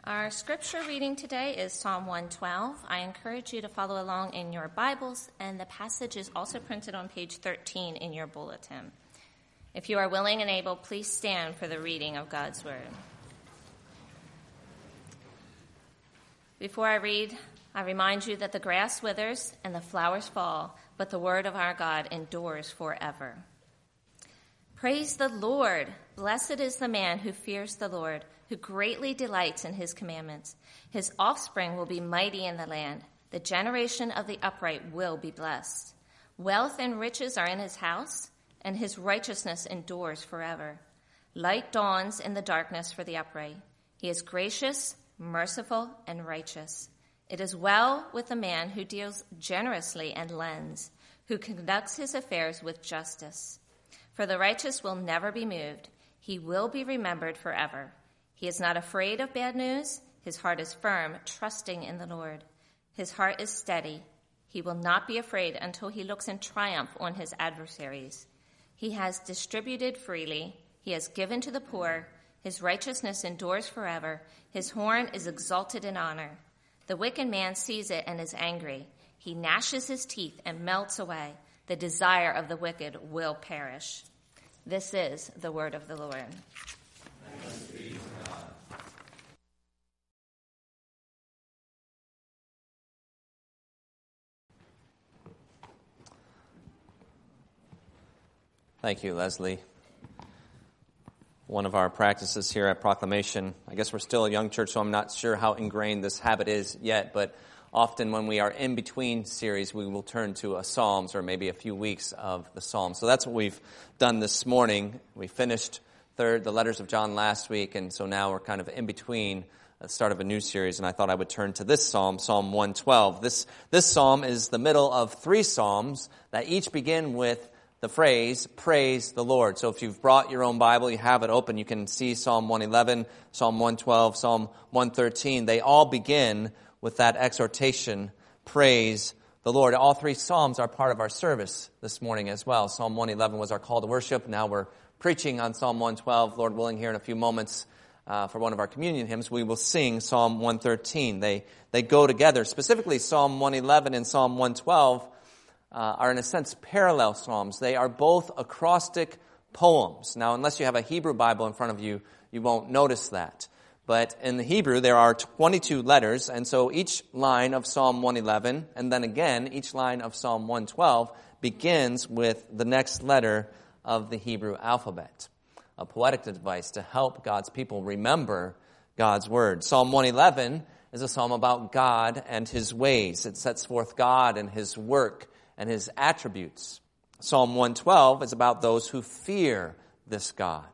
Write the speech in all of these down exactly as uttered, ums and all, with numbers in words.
Our scripture reading today is Psalm one twelve. I encourage you to follow along in your Bibles, and the passage is also printed on page thirteen in your bulletin. If you are willing and able, please stand for the reading of God's Word. Before I read, I remind you that the grass withers and the flowers fall, but the word of our God endures forever. Praise the Lord. Blessed is the man who fears the Lord, who greatly delights in his commandments. His offspring will be mighty in the land. The generation of the upright will be blessed. Wealth and riches are in his house, and his righteousness endures forever. Light dawns in the darkness for the upright. He is gracious, merciful, and righteous. It is well with the man who deals generously and lends, who conducts his affairs with justice. For the righteous will never be moved. He will be remembered forever. He is not afraid of bad news. His heart is firm, trusting in the Lord. His heart is steady. He will not be afraid until he looks in triumph on his adversaries. He has distributed freely. He has given to the poor. His righteousness endures forever. His horn is exalted in honor. The wicked man sees it and is angry. He gnashes his teeth and melts away. The desire of the wicked will perish. This is the word of the Lord. Thanks be to God. Thank you, Leslie. One of our practices here at Proclamation, I guess we're still a young church, so I'm not sure how ingrained this habit is yet, but often when we are in between series, we will turn to a Psalms or maybe a few weeks of the Psalms. So that's what we've done this morning. We finished third, the letters of John last week, and so now we're kind of in between the start of a new series, and I thought I would turn to this Psalm, Psalm one twelve. This, this Psalm is the middle of three Psalms that each begin with the phrase, praise the Lord. So if you've brought your own Bible, you have it open, you can see Psalm one eleven, Psalm one twelve, Psalm one thirteen. They all begin with that exhortation, praise the Lord. All three Psalms are part of our service this morning as well. Psalm one eleven was our call to worship. Now we're preaching on Psalm one twelve. Lord willing, here in a few moments uh, for one of our communion hymns, we will sing Psalm one thirteen. They, they go together. Specifically, Psalm one eleven and Psalm one twelve Uh, are in a sense parallel psalms. They are both acrostic poems. Now, unless you have a Hebrew Bible in front of you, you won't notice that. But in the Hebrew, there are twenty-two letters, and so each line of Psalm one eleven, and then again, each line of Psalm one twelve begins with the next letter of the Hebrew alphabet. A poetic device to help God's people remember God's word. Psalm one eleven is a psalm about God and his ways. It sets forth God and his work and his attributes. Psalm one twelve is about those who fear this God.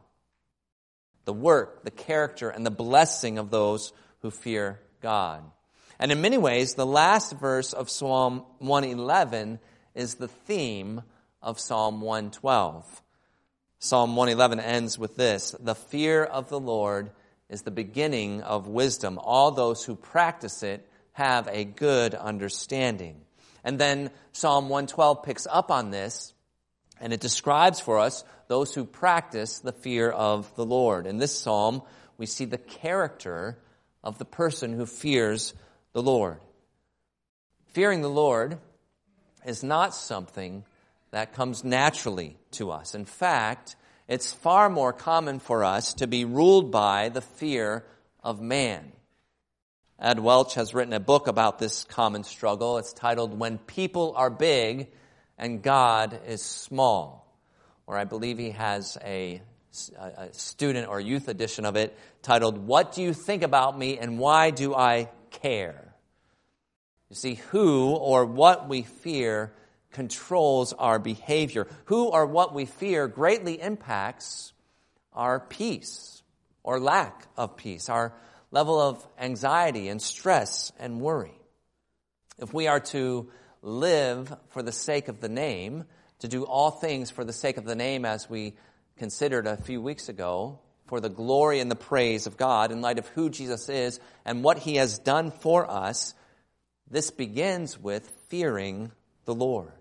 The work, the character, and the blessing of those who fear God. And in many ways, the last verse of Psalm one eleven is the theme of Psalm one twelve. Psalm one eleven ends with this: the fear of the Lord is the beginning of wisdom. All those who practice it have a good understanding. And then Psalm one twelve picks up on this, and it describes for us those who practice the fear of the Lord. In this psalm, we see the character of the person who fears the Lord. Fearing the Lord is not something that comes naturally to us. In fact, it's far more common for us to be ruled by the fear of man. Ed Welch has written a book about this common struggle. It's titled, When People Are Big and God is Small. Or I believe he has a, a student or youth edition of it titled, What Do You Think About Me and Why Do I Care? You see, who or what we fear controls our behavior. Who or what we fear greatly impacts our peace or lack of peace, our level of anxiety and stress and worry. If we are to live for the sake of the name, to do all things for the sake of the name, as we considered a few weeks ago, for the glory and the praise of God, in light of who Jesus is and what he has done for us, this begins with fearing the Lord.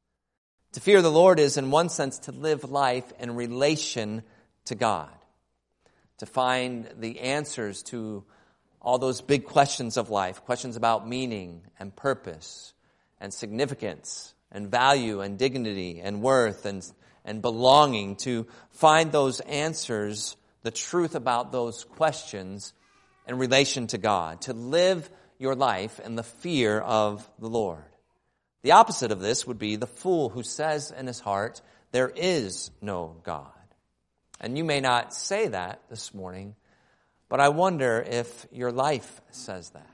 To fear the Lord is, in one sense, to live life in relation to God. To find the answers to all those big questions of life, questions about meaning and purpose and significance and value and dignity and worth and, and belonging, to find those answers, the truth about those questions in relation to God, to live your life in the fear of the Lord. The opposite of this would be the fool who says in his heart, there is no God. And you may not say that this morning, but I wonder if your life says that.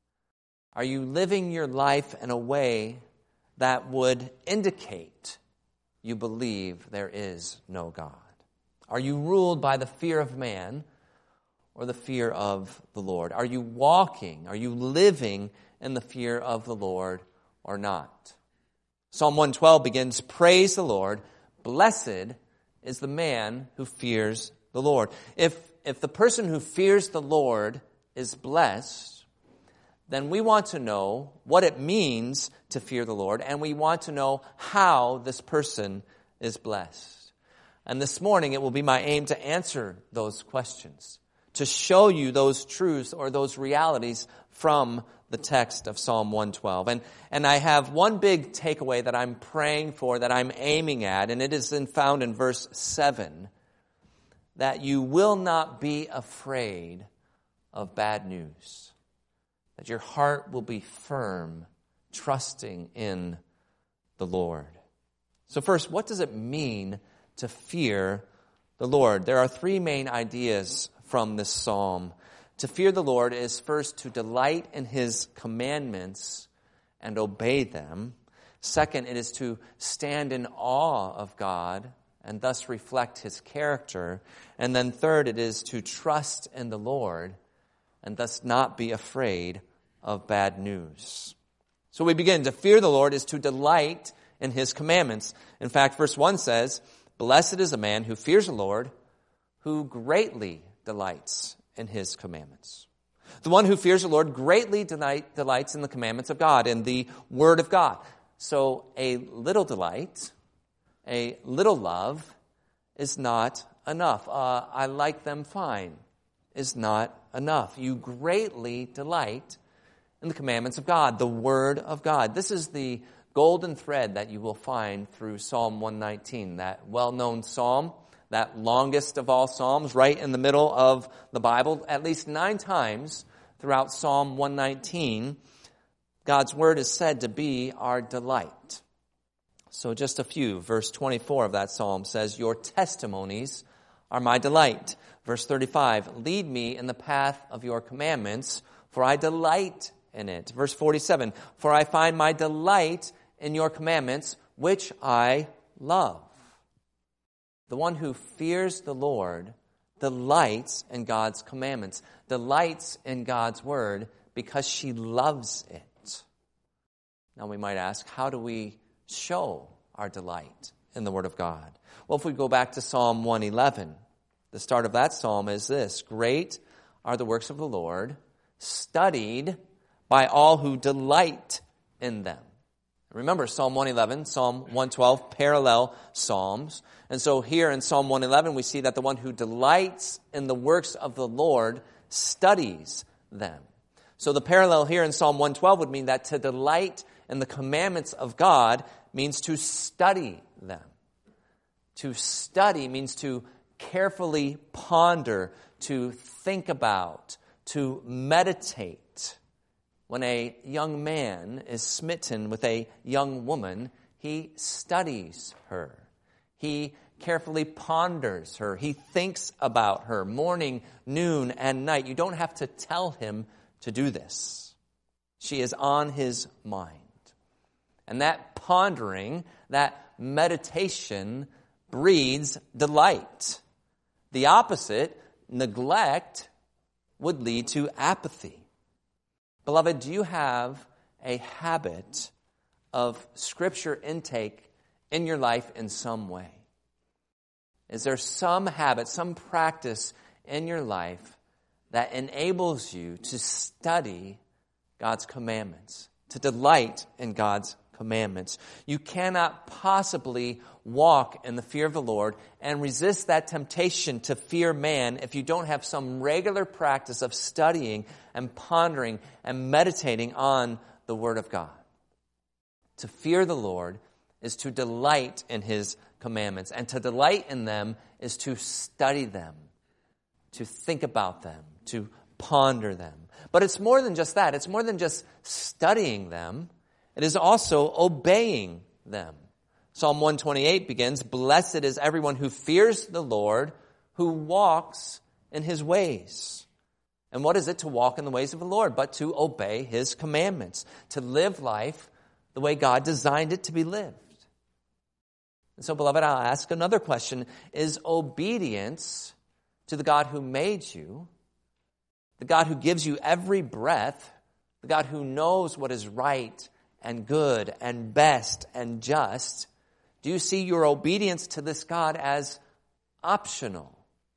Are you living your life in a way that would indicate you believe there is no God? Are you ruled by the fear of man or the fear of the Lord? Are you walking, are you living in the fear of the Lord or not? Psalm one twelve begins, praise the Lord, blessed is the man who fears the Lord. If, if the person who fears the Lord is blessed, then we want to know what it means to fear the Lord, and we want to know how this person is blessed. And this morning it will be my aim to answer those questions, to show you those truths or those realities from the text of Psalm one twelve. And, and I have one big takeaway that I'm praying for, that I'm aiming at, and it is in, found in verse seven, that you will not be afraid of bad news, that your heart will be firm, trusting in the Lord. So first, what does it mean to fear the Lord? There are three main ideas from this psalm. To fear the Lord is first to delight in His commandments and obey them. Second, it is to stand in awe of God and thus reflect His character. And then third, it is to trust in the Lord and thus not be afraid of bad news. So we begin. To fear the Lord is to delight in His commandments. In fact, verse one says, blessed is a man who fears the Lord, who greatly delights in His commandments. The one who fears the Lord greatly delight, delights in the commandments of God, in the Word of God. So a little delight, a little love is not enough. Uh, I like them fine is not enough. You greatly delight in the commandments of God, the Word of God. This is the golden thread that you will find through Psalm one nineteen, that well-known psalm, that longest of all psalms, right in the middle of the Bible. At least nine times throughout Psalm one nineteen, God's Word is said to be our delight. So just a few. Verse twenty-four of that psalm says, your testimonies are my delight. Verse thirty-five, lead me in the path of your commandments, for I delight in it. Verse forty-seven, for I find my delight in your commandments, which I love. The one who fears the Lord delights in God's commandments, delights in God's Word because she loves it. Now we might ask, how do we show our delight in the Word of God? Well, if we go back to Psalm one eleven, the start of that psalm is this, great are the works of the Lord, studied by all who delight in them. Remember, Psalm one eleven, Psalm one twelve, parallel psalms. And so here in Psalm one eleven, we see that the one who delights in the works of the Lord studies them. So the parallel here in Psalm one twelve would mean that to delight in the commandments of God means to study them. To study means to carefully ponder, to think about, to meditate. When a young man is smitten with a young woman, he studies her. He carefully ponders her. He thinks about her morning, noon, and night. You don't have to tell him to do this. She is on his mind. And that pondering, that meditation, breeds delight. The opposite, neglect, would lead to apathy. Beloved, do you have a habit of Scripture intake in your life in some way? Is there some habit, some practice in your life that enables you to study God's commandments, to delight in God's commandments. You cannot possibly walk in the fear of the Lord and resist that temptation to fear man if you don't have some regular practice of studying and pondering and meditating on the Word of God. To fear the Lord is to delight in His commandments, and to delight in them is to study them, to think about them, to ponder them. But it's more than just that. It's more than just studying them. It is also obeying them. Psalm one twenty-eight begins, "Blessed is everyone who fears the Lord, who walks in His ways." And what is it to walk in the ways of the Lord? But to obey His commandments, to live life the way God designed it to be lived. And so, beloved, I'll ask another question. Is obedience to the God who made you, the God who gives you every breath, the God who knows what is right and good and best and just, do you see your obedience to this God as optional?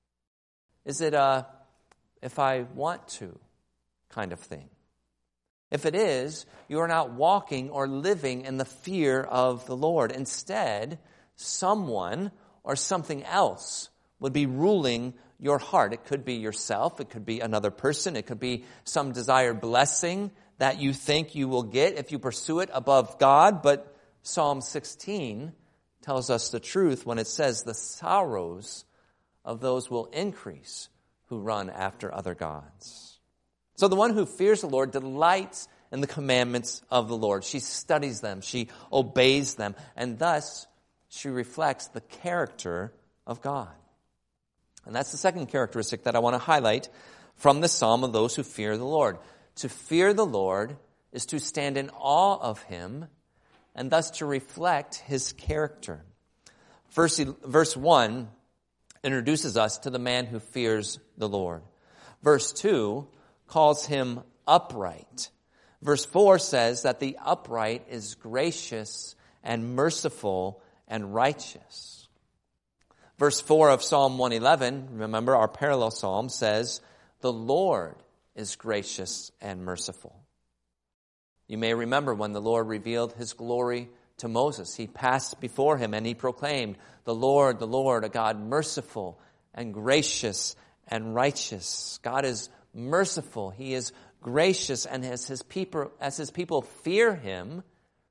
Is it a if I want to kind of thing? If it is, you are not walking or living in the fear of the Lord. Instead, someone or something else would be ruling your heart. It could be yourself. It could be another person. It could be some desired blessing that you think you will get if you pursue it above God. But Psalm sixteen tells us the truth when it says the sorrows of those will increase who run after other gods. So the one who fears the Lord delights in the commandments of the Lord. She studies them. She obeys them. And thus, she reflects the character of God. And that's the second characteristic that I want to highlight from the psalm of those who fear the Lord. To fear the Lord is to stand in awe of Him and thus to reflect His character. Verse, verse one introduces us to the man who fears the Lord. Verse two calls him upright. Verse four says that the upright is gracious and merciful and righteous. Verse four of Psalm one eleven, remember our parallel psalm, says, "The Lord is gracious and merciful." You may remember when the Lord revealed His glory to Moses. He passed before him and he proclaimed, "The Lord, the Lord, a God merciful and gracious and righteous." God is merciful. He is gracious, and as his people, as his people fear Him,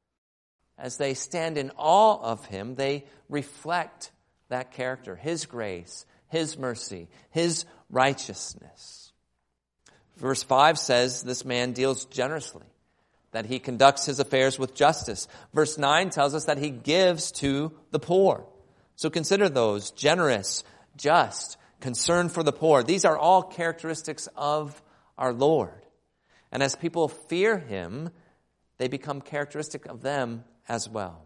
as they stand in awe of Him, they reflect that character, His grace, His mercy, His righteousness. Verse five says this man deals generously, that he conducts his affairs with justice. Verse nine tells us that he gives to the poor. So consider those: generous, just, concern for the poor. These are all characteristics of our Lord. And as people fear Him, they become characteristic of them as well.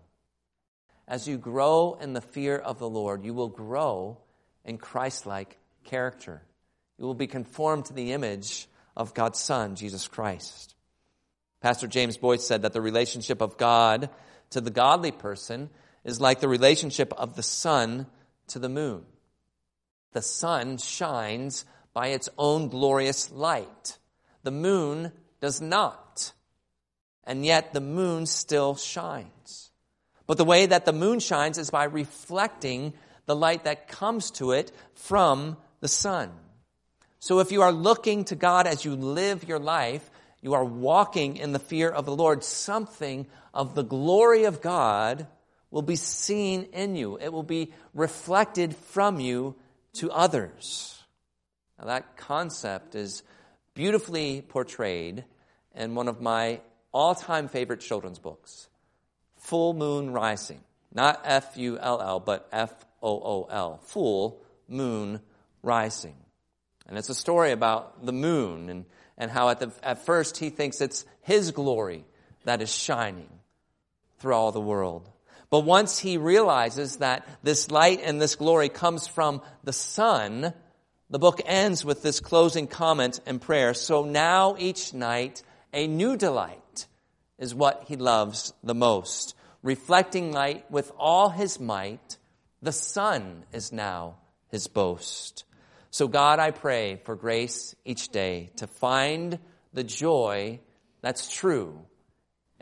As you grow in the fear of the Lord, you will grow in Christ-like character. You will be conformed to the image of God's Son, Jesus Christ. Pastor James Boyce said that the relationship of God to the godly person is like the relationship of the sun to the moon. The sun shines by its own glorious light. The moon does not. And yet the moon still shines. But the way that the moon shines is by reflecting the light that comes to it from the sun. So if you are looking to God as you live your life, you are walking in the fear of the Lord, something of the glory of God will be seen in you. It will be reflected from you to others. Now that concept is beautifully portrayed in one of my all-time favorite children's books, Full Moon Rising. Not F U L L, but F O O L. Full Moon Rising. And it's a story about the moon and, and how at, the, at first he thinks it's his glory that is shining through all the world. But once he realizes that this light and this glory comes from the sun, the book ends with this closing comment and prayer. "So now each night a new delight is what he loves the most. Reflecting light with all his might, the sun is now his boast." So God, I pray for grace each day to find the joy that's true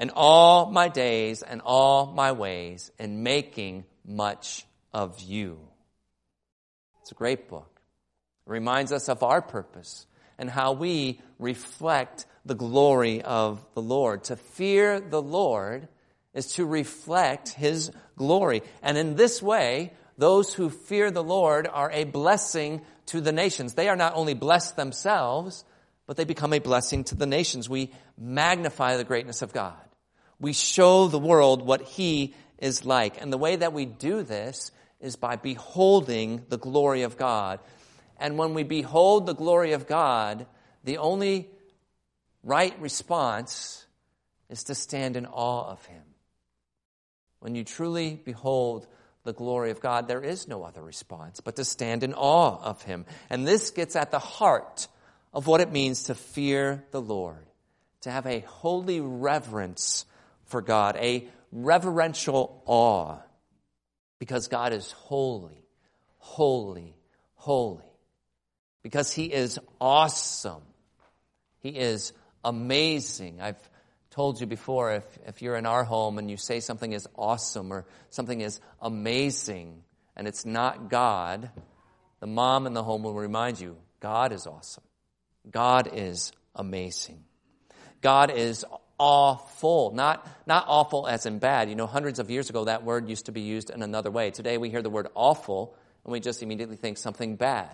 and all my days and all my ways in making much of you. It's a great book. It reminds us of our purpose and how we reflect the glory of the Lord. To fear the Lord is to reflect His glory. And in this way, those who fear the Lord are a blessing to the nations. They are not only blessed themselves, but they become a blessing to the nations. We magnify the greatness of God. We show the world what He is like. And the way that we do this is by beholding the glory of God. And when we behold the glory of God, the only right response is to stand in awe of Him. When you truly behold the glory of God, there is no other response but to stand in awe of Him. And this gets at the heart of what it means to fear the Lord, to have a holy reverence for God, a reverential awe, because God is holy, holy, holy. Because He is awesome. He is amazing. I've told you before, if, if you're in our home and you say something is awesome or something is amazing and it's not God, the mom in the home will remind you, God is awesome. God is amazing. God is awful, not, not awful as in bad. You know, hundreds of years ago, that word used to be used in another way. Today we hear the word awful and we just immediately think something bad.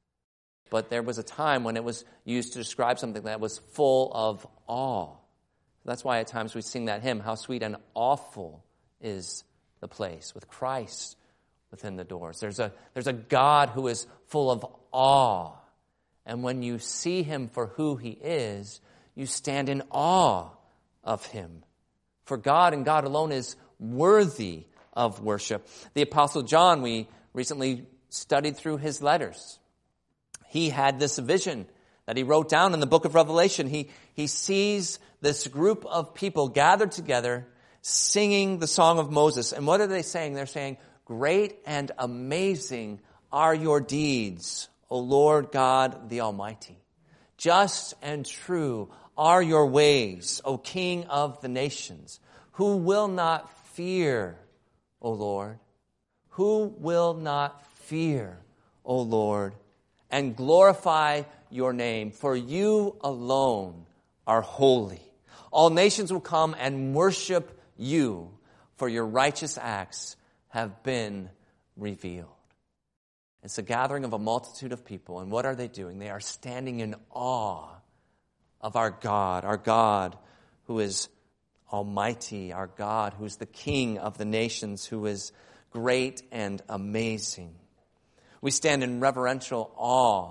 But there was a time when it was used to describe something that was full of awe. That's why at times we sing that hymn, how sweet and awful is the place with Christ within the doors. There's a, there's a God who is full of awe. And when you see Him for who He is, you stand in awe of Him. For God and God alone is worthy of worship. The Apostle John, we recently studied through his letters. He had this vision that he wrote down in the book of Revelation. He, he sees this group of people gathered together singing the song of Moses. And what are they saying? They're saying, "Great and amazing are your deeds, O Lord God the Almighty. Just and true are your ways, O King of the nations. Who will not fear, O Lord? Who will not fear, O Lord? And glorify your name, for you alone are holy. All nations will come and worship you, for your righteous acts have been revealed." It's a gathering of a multitude of people, and what are they doing? They are standing in awe of our God, our God who is almighty, our God who is the King of the nations, who is great and amazing. We stand in reverential awe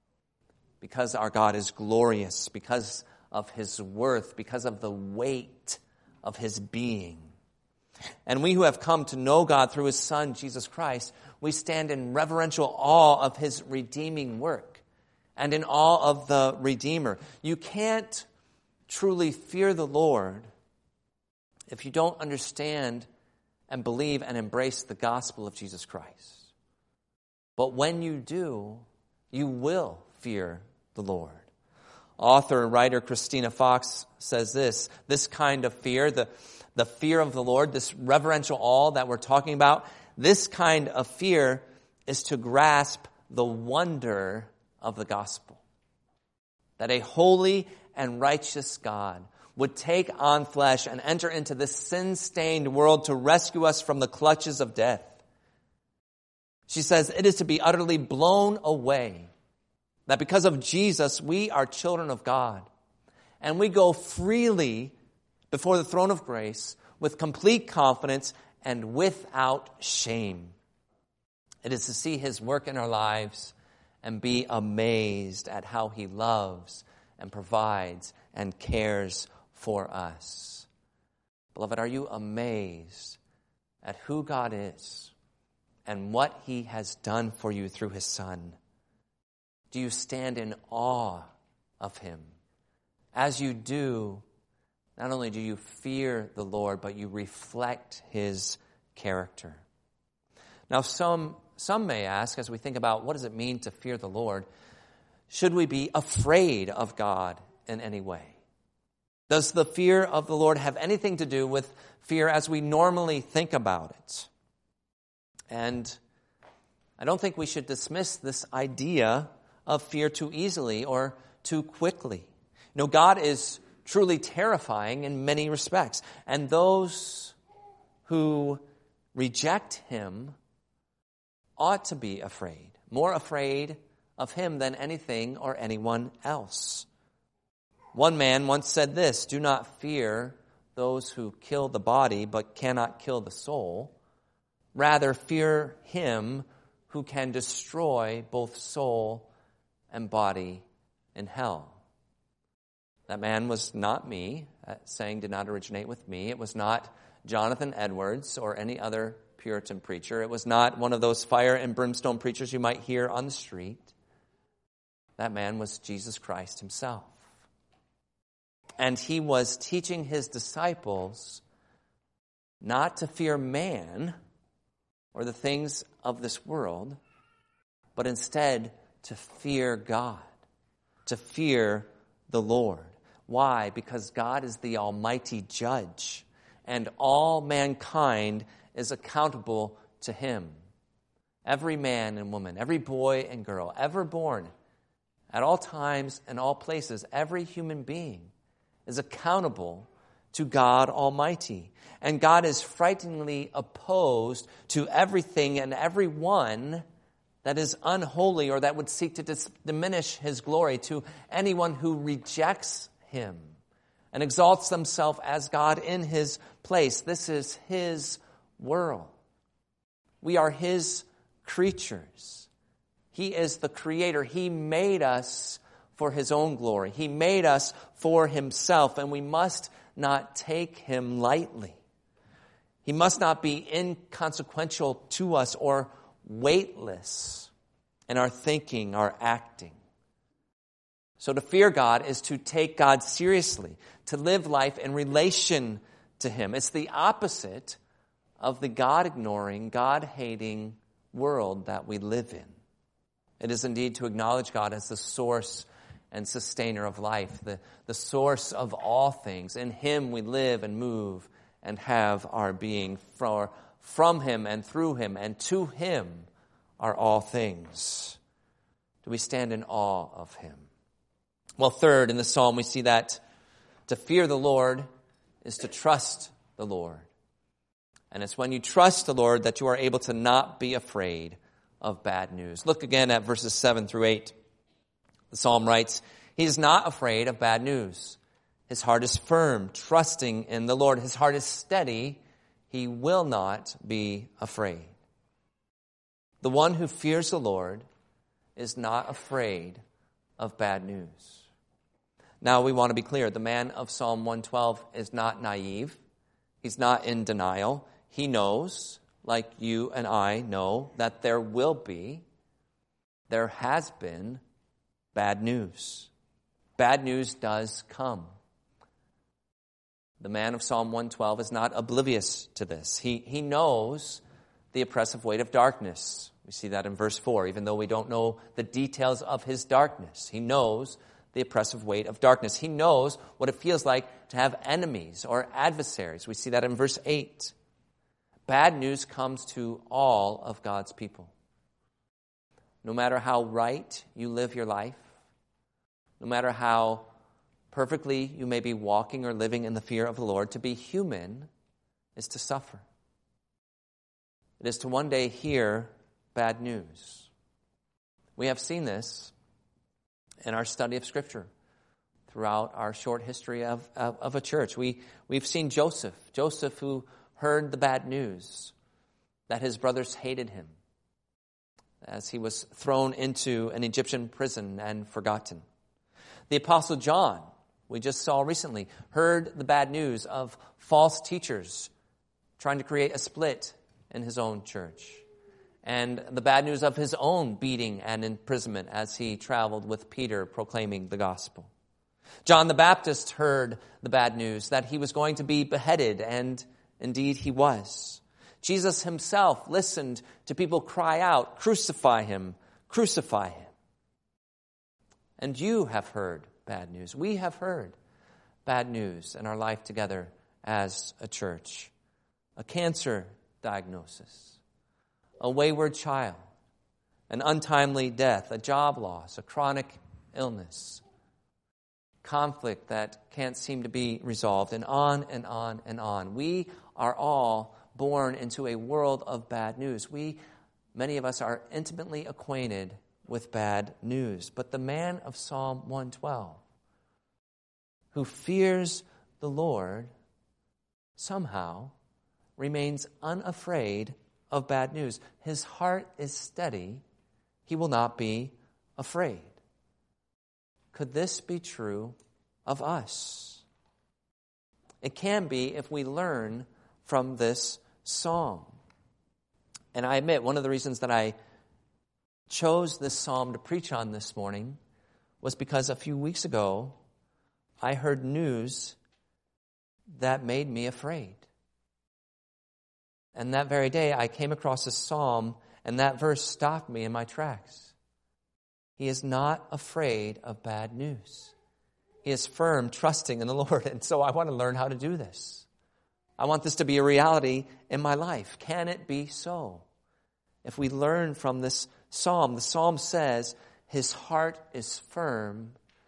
because our God is glorious, because of His worth, because of the weight of His being. And we who have come to know God through His Son, Jesus Christ, we stand in reverential awe of His redeeming work and in awe of the Redeemer. You can't truly fear the Lord if you don't understand and believe and embrace the gospel of Jesus Christ. But when you do, you will fear the Lord. Author and writer Christina Fox says this, this kind of fear, the, the fear of the Lord, this reverential awe that we're talking about, this kind of fear is to grasp the wonder of the gospel. That a holy and righteous God would take on flesh and enter into this sin-stained world to rescue us from the clutches of death. She says it is to be utterly blown away that because of Jesus, we are children of God. And we go freely before the throne of grace with complete confidence and without shame. It is to see His work in our lives and be amazed at how He loves and provides and cares for us. Beloved, are you amazed at who God is and what He has done for you through His Son? Do you stand in awe of Him? As you do, not only do you fear the Lord, but you reflect His character. Now, some, some may ask, as we think about what does it mean to fear the Lord, should we be afraid of God in any way? Does the fear of the Lord have anything to do with fear as we normally think about it? And I don't think we should dismiss this idea of fear too easily or too quickly. You know, God is truly terrifying in many respects, and those who reject him ought to be afraid, more afraid of him than anything or anyone else. One man once said this, "Do not fear those who kill the body but cannot kill the soul. Rather, fear him who can destroy both soul and body in hell." That man was not me. That saying did not originate with me. It was not Jonathan Edwards or any other Puritan preacher. It was not one of those fire and brimstone preachers you might hear on the street. That man was Jesus Christ himself. And he was teaching his disciples not to fear man or the things of this world, but instead to fear God, to fear the Lord. Why? Because God is the almighty judge, and all mankind is accountable to him. Every man and woman, every boy and girl, ever born, at all times and all places, every human being is accountable to God Almighty. And God is frighteningly opposed to everything and everyone that is unholy or that would seek to dis- diminish his glory, to anyone who rejects him and exalts themselves as God in his place. This is his world. We are his creatures. He is the creator. He made us for his own glory. He made us for himself, and we must not take him lightly. He must not be inconsequential to us or weightless in our thinking, our acting. So to fear God is to take God seriously, to live life in relation to him. It's the opposite of the God-ignoring, God-hating world that we live in. It is indeed to acknowledge God as the source and sustainer of life, the, the source of all things. In him we live and move and have our being. For, from him and through him and to him are all things. Do we stand in awe of him? Well, third, in the psalm we see that to fear the Lord is to trust the Lord. And it's when you trust the Lord that you are able to not be afraid of bad news. Look again at verses seven through eight. The psalm writes, "He is not afraid of bad news. His heart is firm, trusting in the Lord. His heart is steady. He will not be afraid." The one who fears the Lord is not afraid of bad news. Now we want to be clear. The man of Psalm one twelve is not naive. He's not in denial. He knows, like you and I know, that there will be, there has been, bad news. Bad news does come. The man of Psalm one twelve is not oblivious to this. He, he knows the oppressive weight of darkness. We see that in verse four. Even though we don't know the details of his darkness, he knows the oppressive weight of darkness. He knows what it feels like to have enemies or adversaries. We see that in verse eight. Bad news comes to all of God's people. No matter how right you live your life, no matter how perfectly you may be walking or living in the fear of the Lord, to be human is to suffer. It is to one day hear bad news. We have seen this in our study of Scripture throughout our short history of, of, of a church. We, we've seen Joseph, Joseph who heard the bad news that his brothers hated him as he was thrown into an Egyptian prison and forgotten. The Apostle John, we just saw recently, heard the bad news of false teachers trying to create a split in his own church, and the bad news of his own beating and imprisonment as he traveled with Peter proclaiming the gospel. John the Baptist heard the bad news that he was going to be beheaded, and indeed he was. Jesus himself listened to people cry out, "Crucify him, crucify him." And you have heard bad news. We have heard bad news in our life together as a church. A cancer diagnosis, a wayward child, an untimely death, a job loss, a chronic illness, conflict that can't seem to be resolved, and on and on and on. We are all born into a world of bad news. We, many of us, are intimately acquainted with bad news. But the man of Psalm one twelve, who fears the Lord, somehow remains unafraid of bad news. His heart is steady. He will not be afraid. Could this be true of us? It can be if we learn from this psalm. And I admit, one of the reasons that I chose this psalm to preach on this morning was because a few weeks ago, I heard news that made me afraid. And that very day, I came across a psalm, and that verse stopped me in my tracks. He is not afraid of bad news. He is firm, trusting in the Lord. And so I want to learn how to do this. I want this to be a reality in my life. Can it be so? If we learn from this psalm, the psalm says, his heart is firm,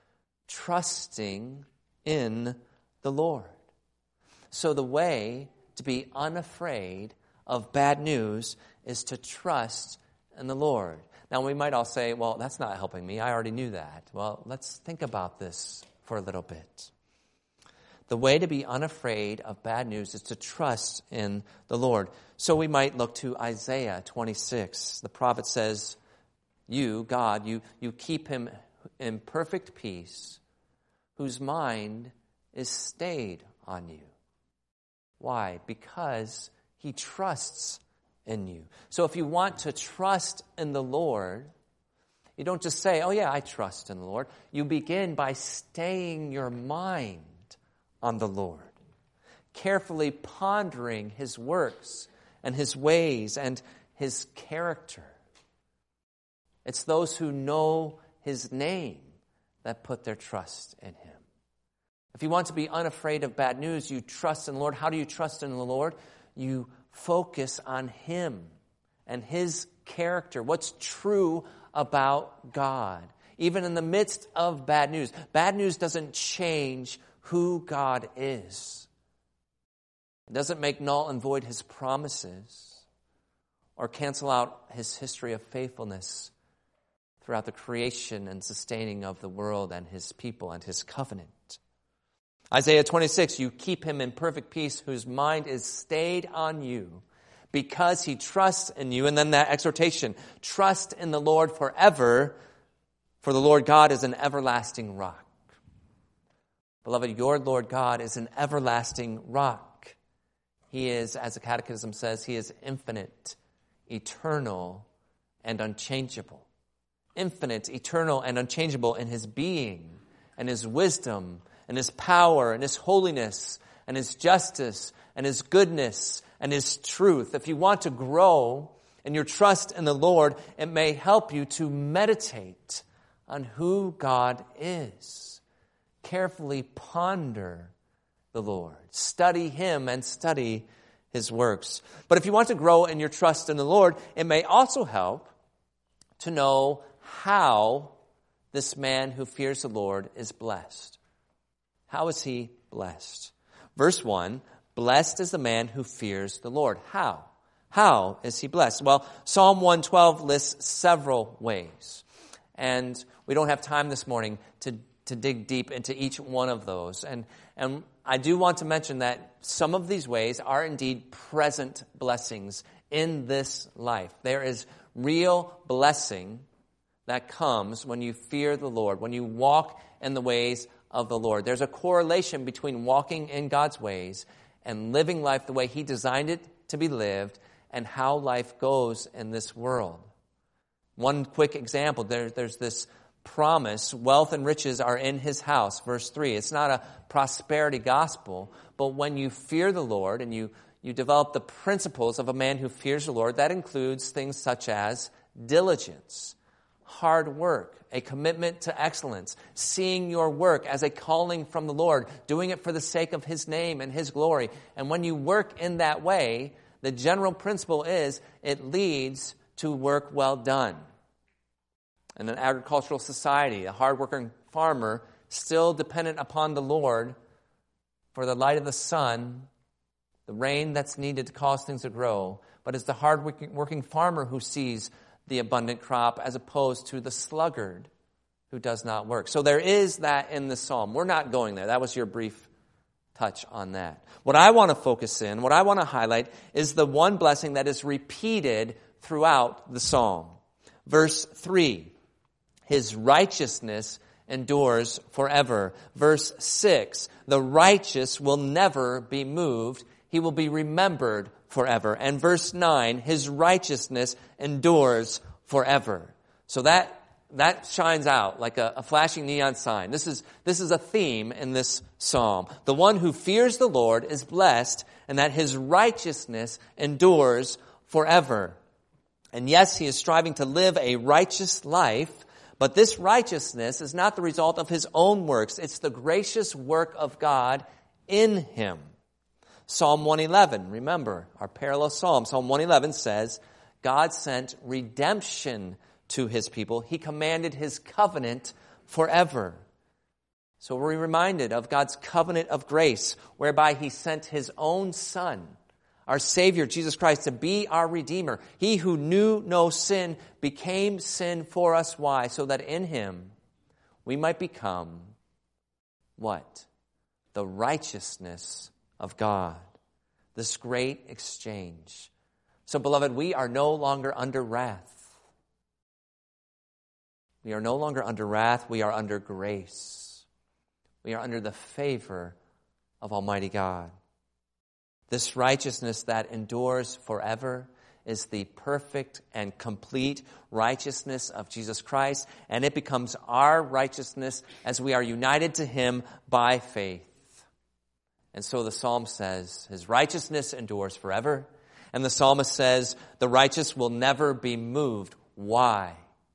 trusting in the Lord. So the way to be unafraid of bad news is to trust in the Lord. Now, we might all say, well, that's not helping me. I already knew that. Well, let's think about this for a little bit. The way to be unafraid of bad news is to trust in the Lord. So we might look to Isaiah twenty-six. The prophet says, you, God, you, you keep him in perfect peace, whose mind is stayed on you. Why? Because he trusts in you. So if you want to trust in the Lord, you don't just say, oh yeah, I trust in the Lord. You begin by staying your mind on the Lord, carefully pondering his works and his ways and his character. It's those who know his name that put their trust in him. If you want to be unafraid of bad news, you trust in the Lord. How do you trust in the Lord? You focus on him and his character, what's true about God. Even in the midst of bad news, bad news doesn't change who God is. It doesn't make null and void his promises or cancel out his history of faithfulness throughout the creation and sustaining of the world and his people and his covenant. Isaiah twenty-six, you keep him in perfect peace whose mind is stayed on you because he trusts in you. And then that exhortation, trust in the Lord forever, for the Lord God is an everlasting rock. Beloved, your Lord God is an everlasting rock. He is, as the Catechism says, he is infinite, eternal, and unchangeable. Infinite, eternal, and unchangeable in his being and his wisdom and his power and his holiness and his justice and his goodness and his truth. If you want to grow in your trust in the Lord, it may help you to meditate on who God is. Carefully ponder the Lord. Study him and study his works. But if you want to grow in your trust in the Lord, it may also help to know how this man who fears the Lord is blessed. How is he blessed? Verse one, blessed is the man who fears the Lord. How? How is he blessed? Well, Psalm one twelve lists several ways. And we don't have time this morning to, to dig deep into each one of those. And, and I do want to mention that some of these ways are indeed present blessings in this life. There is real blessing that comes when you fear the Lord, when you walk in the ways of the Lord. There's a correlation between walking in God's ways and living life the way he designed it to be lived and how life goes in this world. One quick example, there, there's this promise, wealth and riches are in his house, verse three. It's not a prosperity gospel, but when you fear the Lord and you, you develop the principles of a man who fears the Lord, that includes things such as diligence, hard work, a commitment to excellence, seeing your work as a calling from the Lord, doing it for the sake of His name and His glory. And when you work in that way, the general principle is it leads to work well done. In an agricultural society, a hardworking farmer, still dependent upon the Lord for the light of the sun, the rain that's needed to cause things to grow, but it's the hard-working farmer who sees the abundant crop as opposed to the sluggard who does not work. So there is that in the psalm. We're not going there. That was your brief touch on that. What I want to focus in, what I want to highlight is the one blessing that is repeated throughout the psalm. Verse three, His righteousness endures forever. Verse six, the righteous will never be moved. He will be remembered forever. And verse nine, His righteousness endures forever. So that that shines out like a, a flashing neon sign. This is this is a theme in this psalm. The one who fears the Lord is blessed, and that His righteousness endures forever. And yes, he is striving to live a righteous life, but this righteousness is not the result of his own works. It's the gracious work of God in him. Psalm one eleven, remember, our parallel psalm, Psalm one eleven says, God sent redemption to His people. He commanded His covenant forever. So we're reminded of God's covenant of grace, whereby He sent His own Son, our Savior, Jesus Christ, to be our Redeemer. He who knew no sin became sin for us. Why? So that in Him we might become what? The righteousness of God. This great exchange. So, beloved, we are no longer under wrath. We are no longer under wrath. We are under grace. We are under the favor of Almighty God. This righteousness that endures forever is the perfect and complete righteousness of Jesus Christ, and it becomes our righteousness as we are united to Him by faith. And so the psalm says, His righteousness endures forever. And the psalmist says, the righteous will never be moved. Why?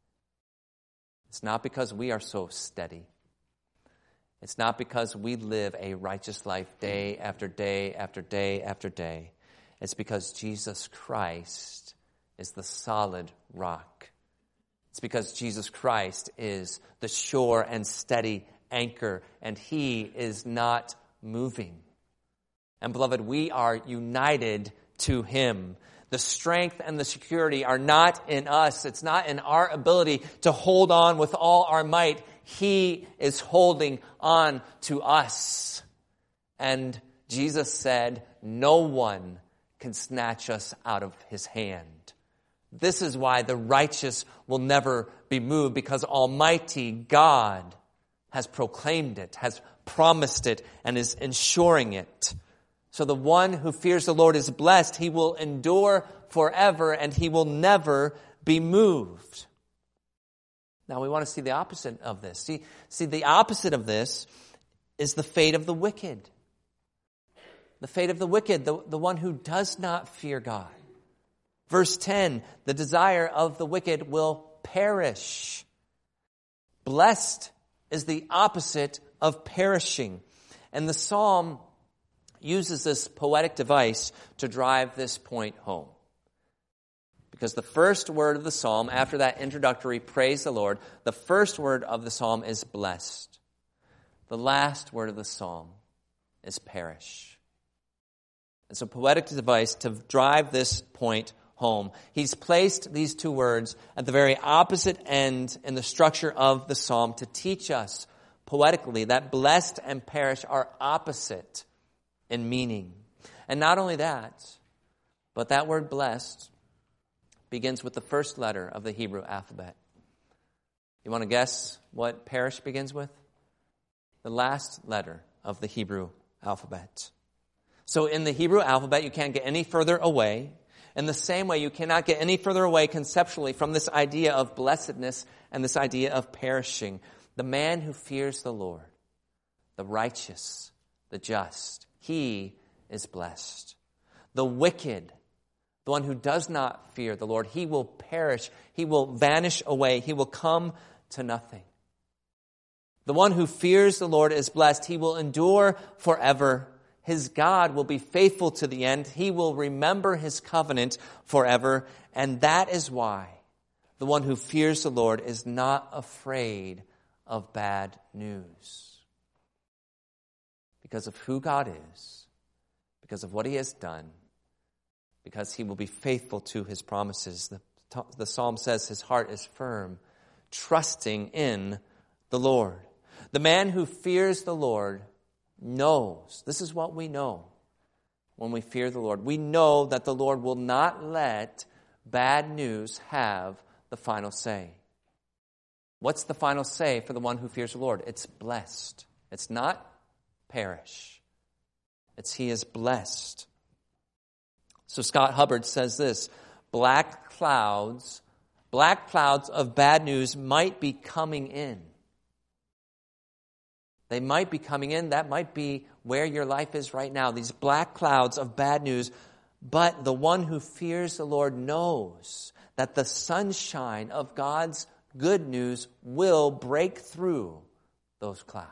It's not because we are so steady. It's not because we live a righteous life day after day after day after day. It's because Jesus Christ is the solid rock. It's because Jesus Christ is the sure and steady anchor, and He is not moving. And beloved, we are united to Him. The strength and the security are not in us. It's not in our ability to hold on with all our might. He is holding on to us. And Jesus said, no one can snatch us out of His hand. This is why the righteous will never be moved, because Almighty God has proclaimed it, has promised it, and is ensuring it. So the one who fears the Lord is blessed. He will endure forever, and he will never be moved. Now we want to see the opposite of this. See, see, the opposite of this is the fate of the wicked. The fate of the wicked, the, the one who does not fear God. Verse ten, the desire of the wicked will perish. Blessed is the opposite of perishing. And the psalm uses this poetic device to drive this point home. Because the first word of the psalm, after that introductory praise the Lord, the first word of the psalm is blessed. The last word of the psalm is perish. It's a poetic device to drive this point home. He's placed these two words at the very opposite end in the structure of the psalm to teach us poetically that blessed and perish are opposite in meaning. And not only that, but that word blessed begins with the first letter of the Hebrew alphabet. You want to guess what perish begins with? The last letter of the Hebrew alphabet. So in the Hebrew alphabet, you can't get any further away. In the same way, you cannot get any further away conceptually from this idea of blessedness and this idea of perishing. The man who fears the Lord, the righteous, the just, he is blessed. The wicked, the one who does not fear the Lord, he will perish. He will vanish away. He will come to nothing. The one who fears the Lord is blessed. He will endure forever. His God will be faithful to the end. He will remember his covenant forever. And that is why the one who fears the Lord is not afraid of bad news. Because of who God is, because of what he has done, because he will be faithful to his promises. The, the psalm says his heart is firm, trusting in the Lord. The man who fears the Lord knows, this is what we know when we fear the Lord. We know that the Lord will not let bad news have the final say. What's the final say for the one who fears the Lord? It's blessed. It's not perish. It's he is blessed. So Scott Hubbard says this, black clouds, black clouds of bad news might be coming in. They might be coming in. That might be where your life is right now. These black clouds of bad news. But the one who fears the Lord knows that the sunshine of God's good news will break through those clouds.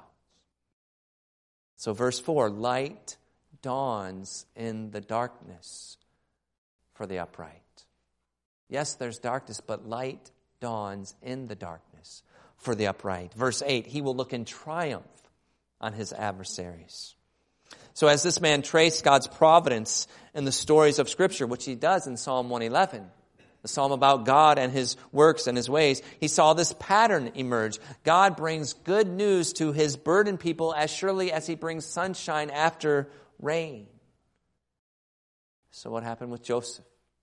So verse four, light dawns in the darkness for the upright. Yes, there's darkness, but light dawns in the darkness for the upright. Verse eight, he will look in triumph on his adversaries. So as this man traced God's providence in the stories of Scripture, which he does in Psalm one eleven, the psalm about God and his works and his ways, he saw this pattern emerge. God brings good news to his burdened people as surely as he brings sunshine after rain. So what happened with Joseph?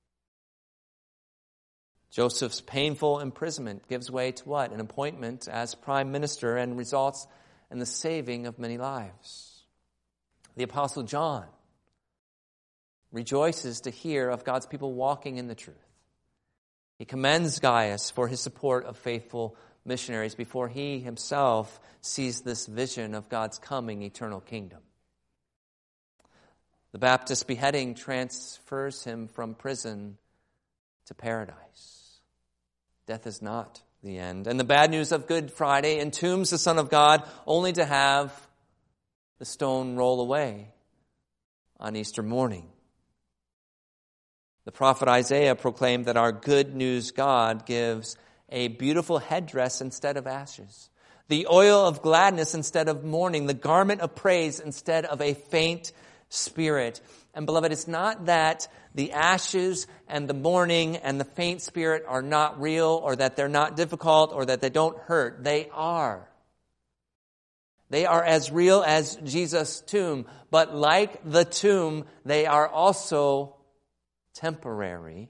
Joseph's painful imprisonment gives way to what? An appointment as prime minister and results in the saving of many lives. The Apostle John rejoices to hear of God's people walking in the truth. He commends Gaius for his support of faithful missionaries before he himself sees this vision of God's coming eternal kingdom. The Baptist beheading transfers him from prison to paradise. Death is not the end. And the bad news of Good Friday entombs the Son of God only to have the stone roll away on Easter morning. The prophet Isaiah proclaimed that our good news God gives a beautiful headdress instead of ashes, the oil of gladness instead of mourning, the garment of praise instead of a faint spirit. And beloved, it's not that the ashes and the mourning and the faint spirit are not real or that they're not difficult or that they don't hurt. They are. They are as real as Jesus' tomb. But like the tomb, they are also temporary.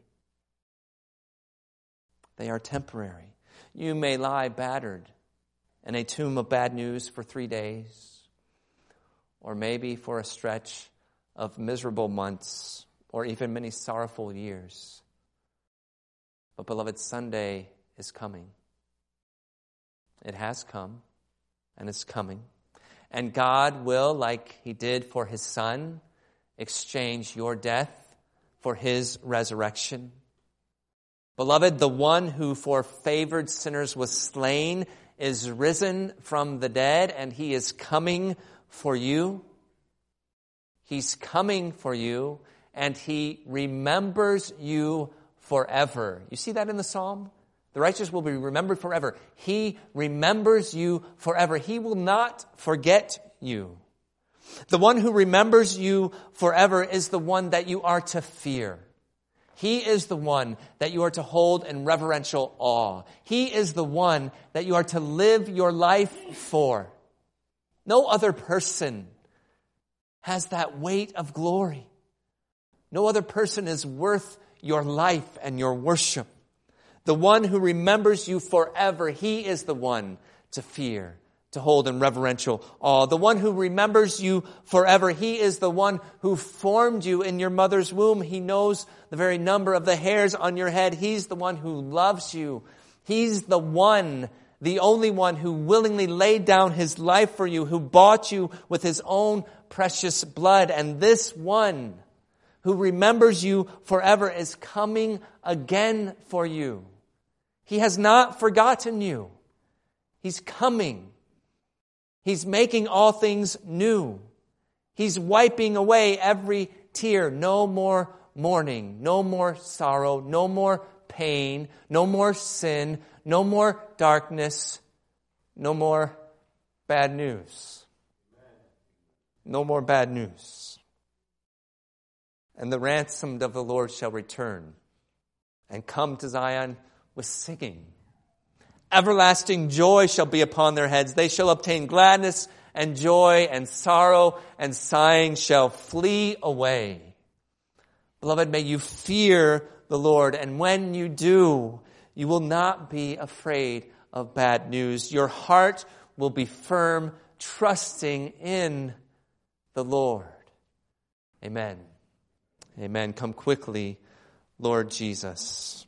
They are temporary. You may lie battered in a tomb of bad news for three days, or maybe for a stretch of miserable months, or even many sorrowful years. But beloved, Sunday is coming. It has come, and it's coming. And God will, like he did for his Son, exchange your death for his resurrection. Beloved, the one who for favored sinners was slain is risen from the dead, and he is coming for you. He's coming for you, and he remembers you forever. You see that in the psalm? The righteous will be remembered forever. He remembers you forever. He will not forget you. The one who remembers you forever is the one that you are to fear. He is the one that you are to hold in reverential awe. He is the one that you are to live your life for. No other person has that weight of glory. No other person is worth your life and your worship. The one who remembers you forever, he is the one to fear, to hold in reverential awe. The one who remembers you forever, he is the one who formed you in your mother's womb. He knows the very number of the hairs on your head. He's the one who loves you. He's the one, the only one who willingly laid down his life for you, who bought you with his own precious blood. And this one who remembers you forever is coming again for you. He has not forgotten you. He's coming. He's making all things new. He's wiping away every tear. No more mourning, no more sorrow, no more pain, no more sin, no more darkness, no more bad news. No more bad news. And the ransomed of the Lord shall return and come to Zion with singing. Everlasting joy shall be upon their heads. They shall obtain gladness and joy, and sorrow and sighing shall flee away. Beloved, may you fear the Lord, and when you do, you will not be afraid of bad news. Your heart will be firm, trusting in the Lord. Amen. Amen. Come quickly, Lord Jesus.